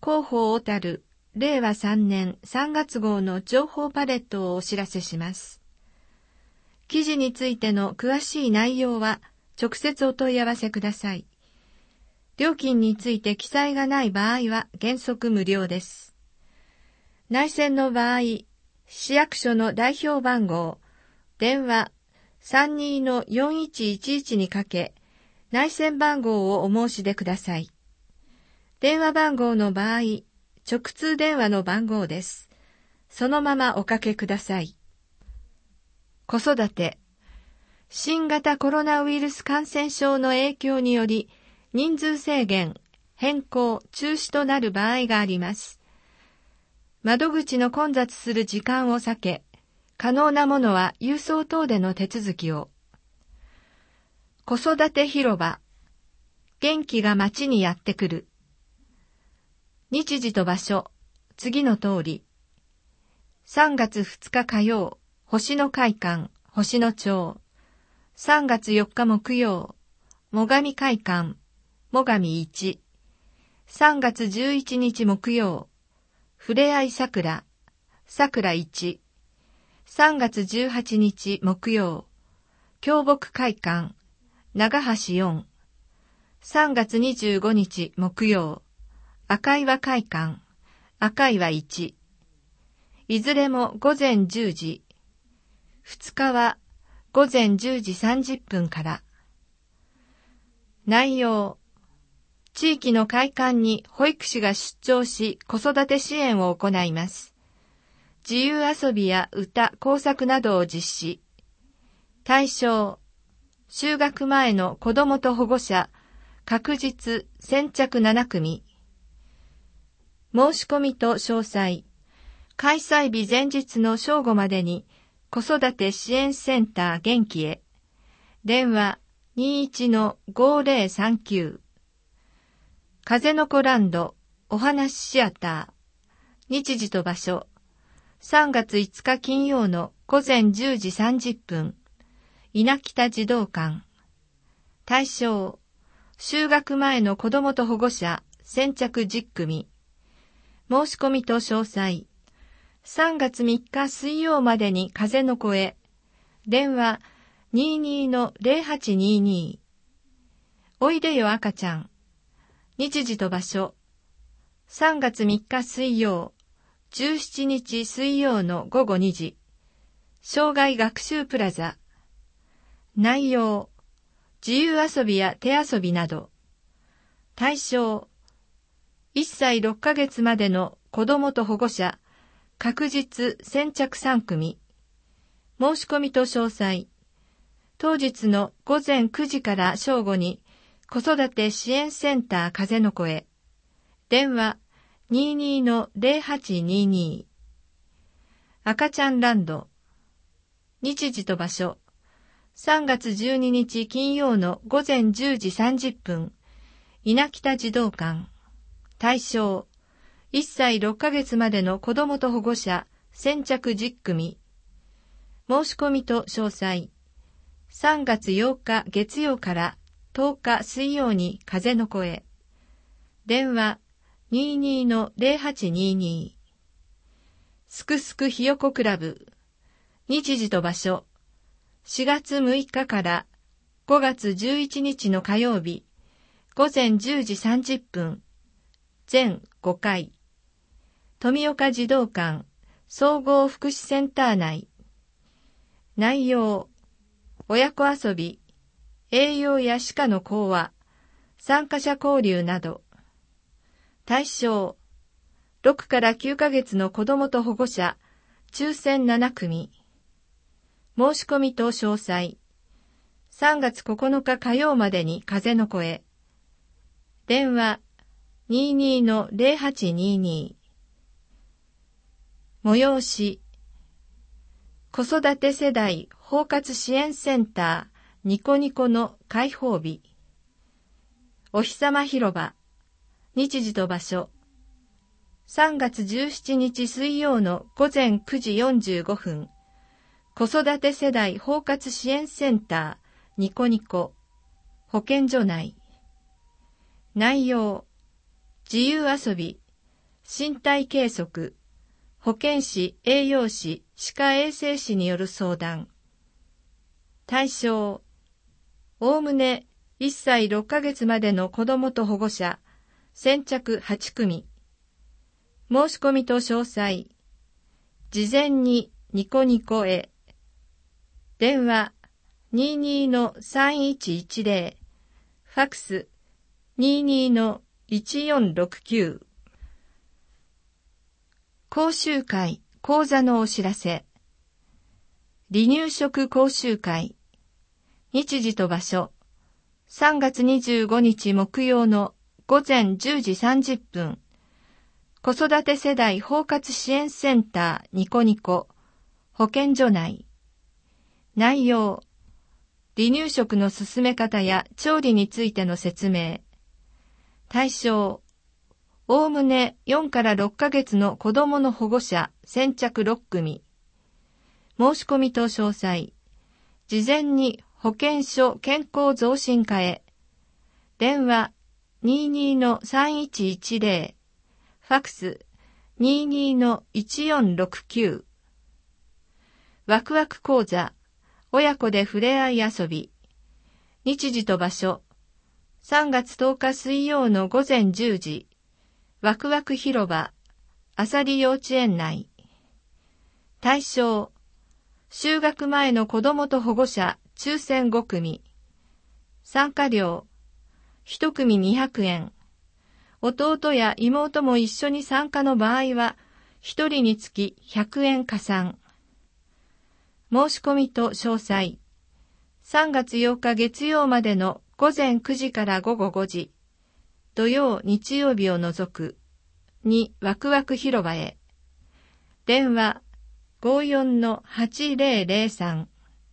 広報小樽、令和3年3月号の情報パレットをお知らせします。記事についての詳しい内容は直接お問い合わせください。料金について記載がない場合は原則無料です。内線の場合、市役所の代表番号、電話 32-4111 にかけ、内線番号をお申し出ください。電話番号の場合、直通電話の番号です。そのままおかけください。子育て。新型コロナウイルス感染症の影響により、人数制限、変更、中止となる場合があります。窓口の混雑する時間を避け、可能なものは郵送等での手続きを。子育て広場。元気が街にやってくる。日時と場所、次の通り。3月2日火曜、星野会館、星野町。3月4日木曜、最上会館、最上1。3月11日木曜、ふれあい桜、桜1。3月18日木曜、京北会館、長橋4。3月25日木曜、赤岩会館、赤岩1。いずれも午前10時。2日は午前10時30分から。内容。地域の会館に保育士が出張し子育て支援を行います。自由遊びや歌、工作などを実施。対象。就学前の子どもと保護者、確実先着7組。申し込みと詳細。開催日前日の正午までに子育て支援センター元気へ。電話 21-5039。風の子ランドお話シアター。日時と場所。3月5日金曜の午前10時30分。稲北児童館。対象。就学前の子どもと保護者先着10組。申し込みと詳細。3月3日水曜までに風の子へ。電話 22-0822。おいでよ赤ちゃん。日時と場所。3月3日水曜、17日水曜の午後2時。障害学習プラザ。内容。自由遊びや手遊びなど。対象。1歳6ヶ月までの子どもと保護者、確実先着3組。申し込みと詳細。当日の午前9時から正午に子育て支援センター風の子へ。電話 22-0822。赤ちゃんランド。日時と場所。3月12日金曜の午前10時30分。稲北児童館。対象。1歳6ヶ月までの子どもと保護者先着10組。申し込みと詳細。3月8日月曜から10日水曜に風の子へ。電話 22-0822。すくすくひよこクラブ。日時と場所。4月6日から5月11日の火曜日。午前10時30分。全5回。富岡児童館総合福祉センター内。内容。親子遊び、栄養や歯科の講話、参加者交流など。対象。6から9ヶ月の子どもと保護者、抽選7組。申し込みと詳細。3月9日火曜までに風の子へ。電話 22-0822。催し。子育て世代包括支援センターニコニコの開放日。お日様広場。日時と場所。3月17日水曜の午前9時45分。子育て世代包括支援センターニコニコ。保健所内。内容。自由遊び。 身体計測、保健師、栄養士、歯科衛生士による相談。対象、おおむね1歳6ヶ月までの子どもと保護者、先着8組。申し込みと詳細、事前にニコニコへ。電話 22-3110、ファックス 22-1469。講習会、講座のお知らせ。離乳食講習会。日時と場所。3月25日木曜の午前10時30分。子育て世代包括支援センターニコニコ。保健所内。内容。離乳食の進め方や調理についての説明。対象。おおむね4から6ヶ月の子供の保護者先着6組。申し込みと詳細。事前に保健所健康増進課へ。電話 22-3110。ファックス 22-1469。ワクワク講座。親子でふれあい遊び。日時と場所。3月10日水曜の午前10時。ワクワク広場、あさり幼稚園内。対象、就学前の子どもと保護者、抽選5組。参加料、1組200円。弟や妹も一緒に参加の場合は、1人につき100円加算。申し込みと詳細。3月8日月曜までの午前9時から午後5時。土曜、日曜日を除く。2ワクワク広場へ。電話 54-8003。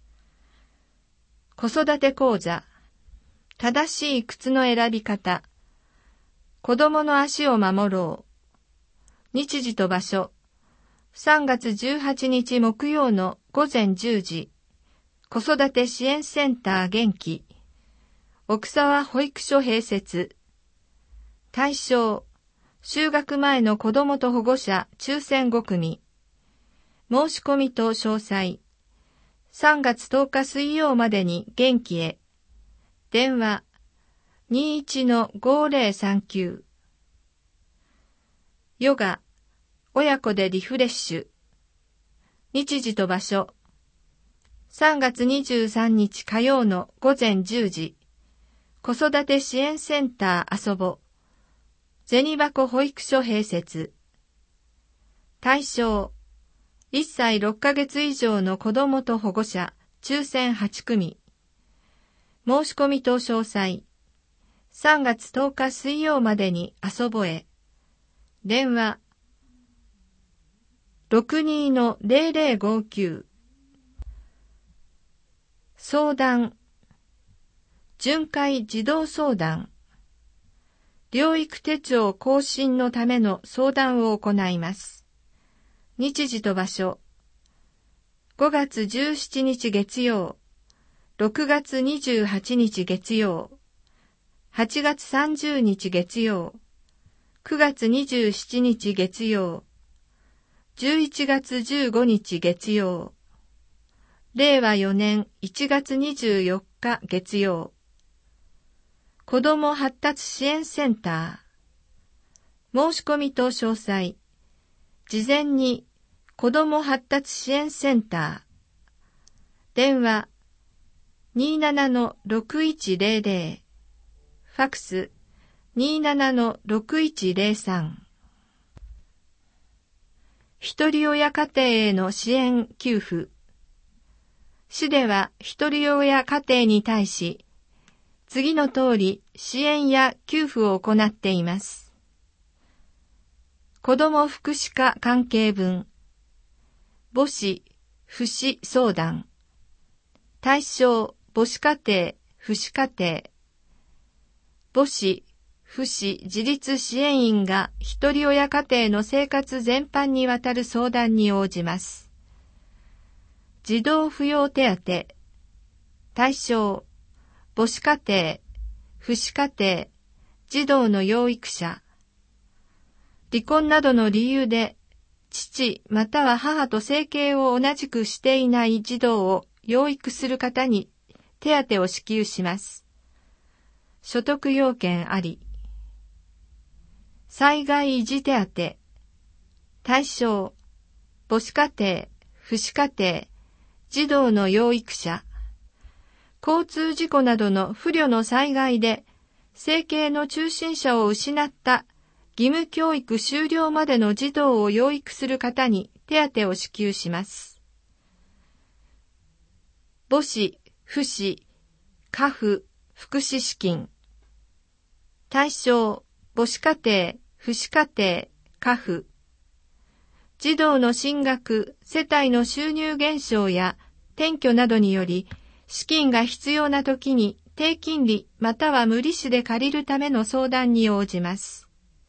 子育て講座。正しい靴の選び方。子供の足を守ろう。日時と場所。3月18日木曜の午前10時。子育て支援センター元気。奥沢保育所併設。対象、就学前の子どもと保護者抽選5組。申し込みと詳細。3月10日水曜までに元気へ。電話 21-5039。ヨガ、親子でリフレッシュ。日時と場所。3月23日火曜の午前10時。子育て支援センター遊ぼ。銭箱保育所併設。対象、1歳6ヶ月以上の子どもと保護者、抽選8組。申し込みと詳細。3月10日水曜までに遊ぼへ。電話、62-0059。相談、巡回児童相談。療育手帳更新のための相談を行います。日時と場所。5月17日月曜、6月28日月曜、8月30日月曜、9月27日月曜、11月15日月曜、令和4年1月24日月曜。子ども発達支援センター。申し込みと詳細。事前に子ども発達支援センター。電話 27-6100。ファックス 27-6103。ひとり親家庭への支援給付。市ではひとり親家庭に対し、次の通り支援や給付を行っています。子ども福祉課関係分。母子、父子相談。対象、母子家庭、父子家庭。母子、父子自立支援員がひとり親家庭の生活全般にわたる相談に応じます。児童扶養手当。対象、母子家庭、父子家庭、児童の養育者。 離婚などの理由で、父または母と生計を同じくしていない児童を養育する方に手当を支給します。所得要件あり。災害維持手当。対象、母子家庭、父子家庭、児童の養育者。交通事故などの不慮の災害で、生計の中心者を失った義務教育終了までの児童を養育する方に手当を支給します。母子、父子、家父、福祉資金。対象、母子家庭、父子家庭、家父。児童の進学、世帯の収入減少や転居などにより、資金が必要な時に低金利または無利子で借りるための相談に応じます。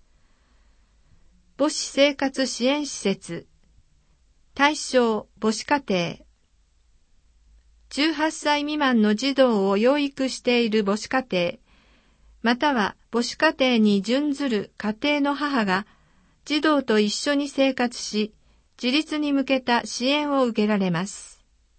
母子生活支援施設。対象、母子家庭。18歳未満の児童を養育している母子家庭、または母子家庭に準ずる家庭の母が、児童と一緒に生活し、自立に向けた支援を受けられます。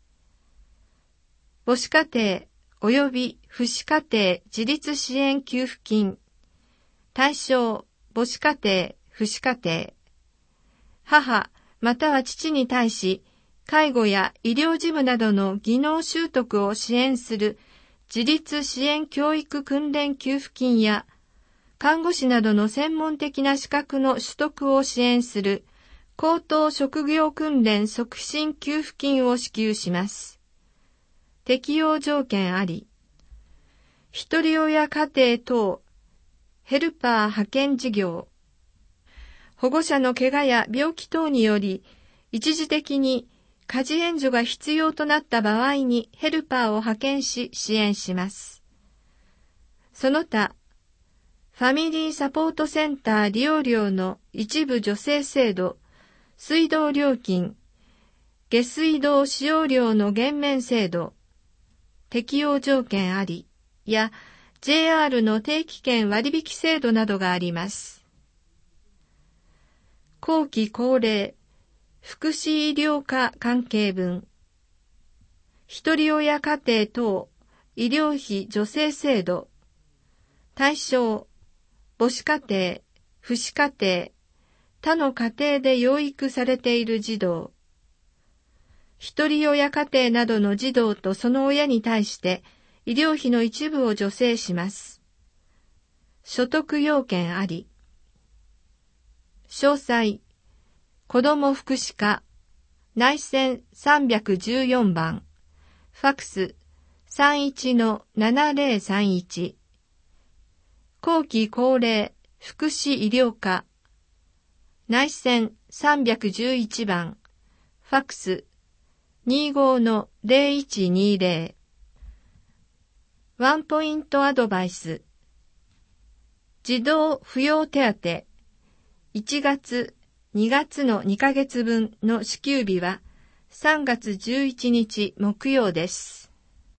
母子家庭及び父子家庭自立支援給付金。対象、母子家庭、父子家庭。母、または父に対し、介護や医療事務などの技能習得を支援する自立支援教育訓練給付金や、看護師などの専門的な資格の取得を支援する高等職業訓練促進給付金を支給します。適用条件あり。ひとり親家庭等、ヘルパー派遣事業。保護者の怪我や病気等により、一時的に家事援助が必要となった場合にヘルパーを派遣し支援します。その他、ファミリーサポートセンター利用料の一部助成制度、水道料金、下水道使用料の減免制度、適用条件ありや JR の定期券割引制度などがあります。後期高齢、福祉医療科関係分、ひとり親家庭等医療費助成制度、対象、母子家庭、父子家庭、他の家庭で養育されている児童、ひとり親家庭などの児童とその親に対して医療費の一部を助成します。所得要件あり。詳細、子ども福祉課、内線314番、ファクス 31-7031、後期高齢福祉医療課、内線311番、ファクス 25-0120。ワンポイントアドバイス。児童扶養手当1月、2月の2ヶ月分の支給日は3月11日木曜です。